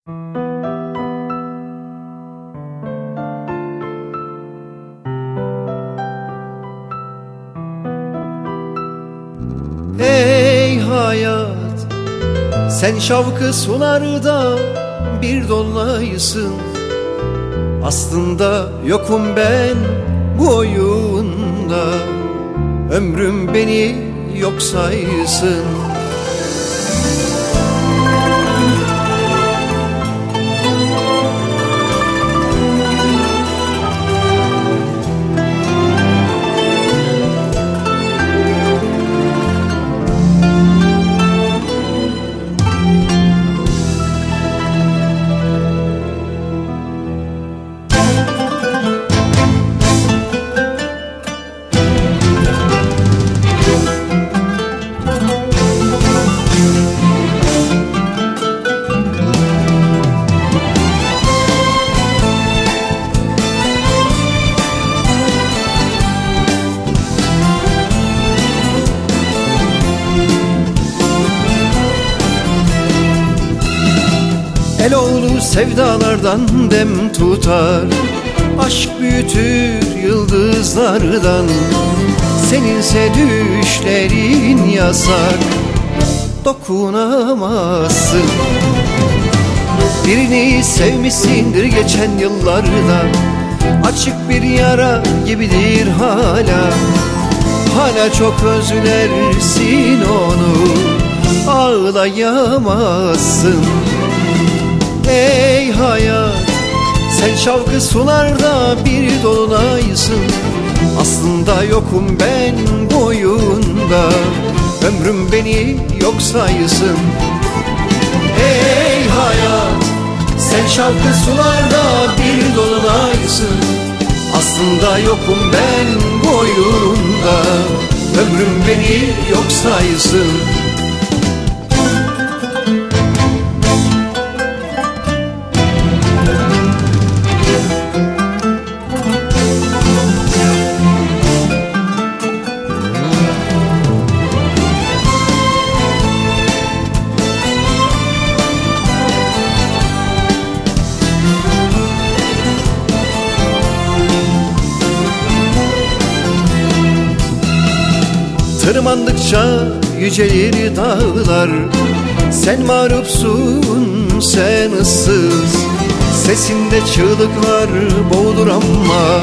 Ey hayat, sen şavkı sularda bir dolaysın. Aslında yokum ben bu oyunda, ömrüm beni yok saysın. Eloğlu sevdalardan dem tutar, aşk büyütür yıldızlardan. Seninse düşlerin yasak, dokunamazsın. Birini sevmişsindir geçen yıllarda, açık bir yara gibidir hala. Hala çok özlersin onu, ağlayamazsın. Ey hayat, sen şavkı sularda bir dolunaysın. Aslında yokum ben boyunda, ömrüm beni yok saysın. Ey hayat, sen şavkı sularda bir dolunaysın. Aslında yokum ben boyunda, ömrüm beni yok saysın. Tırmandıkça yücelir dağlar, sen mağrupsun, sen ıssız. Sesinde çığlıklar boğulur ama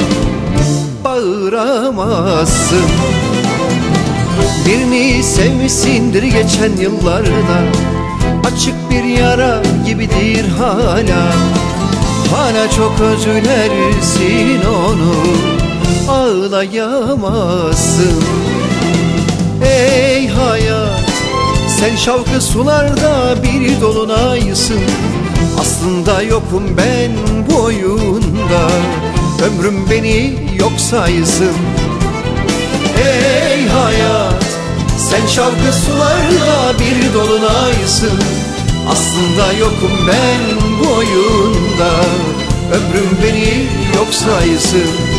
bağıramazsın. Birini sevmişsindir geçen yıllarda, açık bir yara gibidir hala. Hala çok özlersin onu, ağlayamazsın. Ey hayat, sen şavkı sularda bir dolunaysın. Aslında yokum ben boyunda, ömrüm beni yok saysın. Ey hayat, sen şavkı sularda bir dolunaysın. Aslında yokum ben boyunda, ömrüm beni yok saysın.